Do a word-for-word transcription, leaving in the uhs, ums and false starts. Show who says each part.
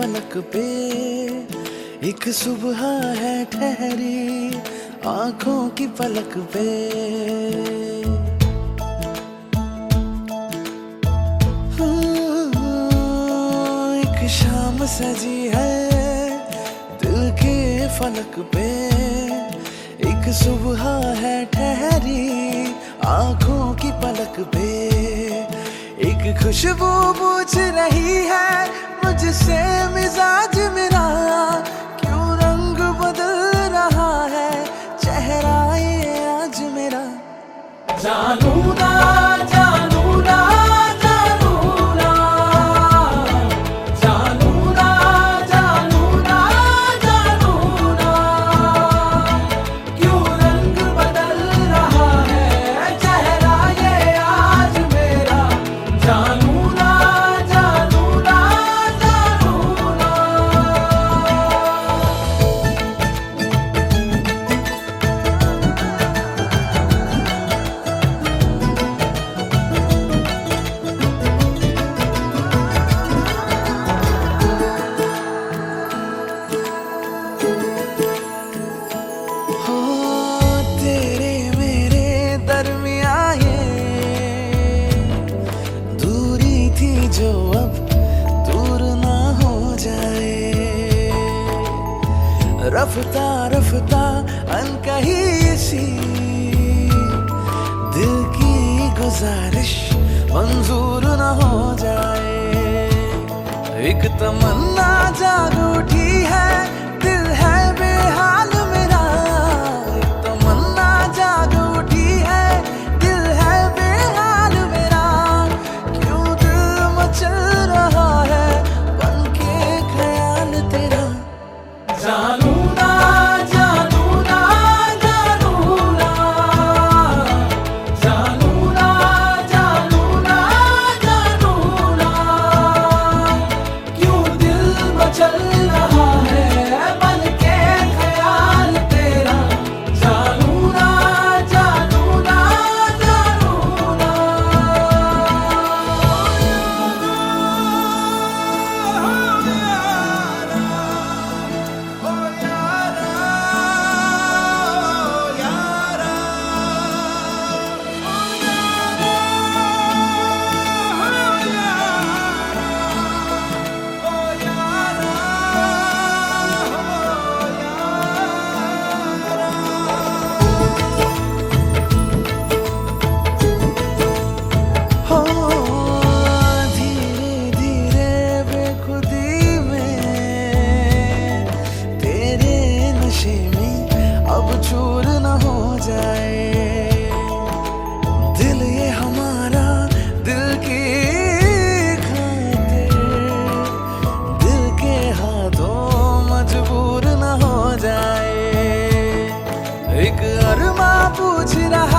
Speaker 1: फलक पे एक सुबह है ठहरी, आंखों की पलक पे। एक शाम सजी है दिल के फलक पे, एक सुबह है ठहरी, आंखों की पलक पे। एक खुशबू पूछ रही है मुझसे मिजाज मेरा, क्यों रंग बदल रहा है चेहरा ये आज मेरा। जानू ना जानू ना जानू ना जानू ना जानू ना जानू ना, क्यों रंग बदल रहा है चेहरा ये आज मेरा। जानू ना जानू ना जानू ना। हो तेरे मेरे दरमिया ये दूरी थी जो अब दूर ना हो जाए। रफ्ता रफ्ता अनकही सी दिल की गुजारिश मंजूर ना हो जाए। एक तमन्ना जाग उठी है दिल है बेहाल मेरा, एक तमन्ना जाग उठी है दिल है बेहाल मेरा। क्यों दिल मचल रहा है बनके ख्याल तेरा। जानू ना जानू ना जानू ना जानू ना जानू ना जानू ना, क्यों दिल मचल रहा है बनके ख्याल तेरा। जानू ना जानू ना जानू ना। हो धीरे धीरे बेखुदी में तेरे नशे में अब चूर न हो जाए। दिल ये हमारा दिल की खातिर दिल के हाथों मजबूर न हो जाए। एक अरमा पूछ रहा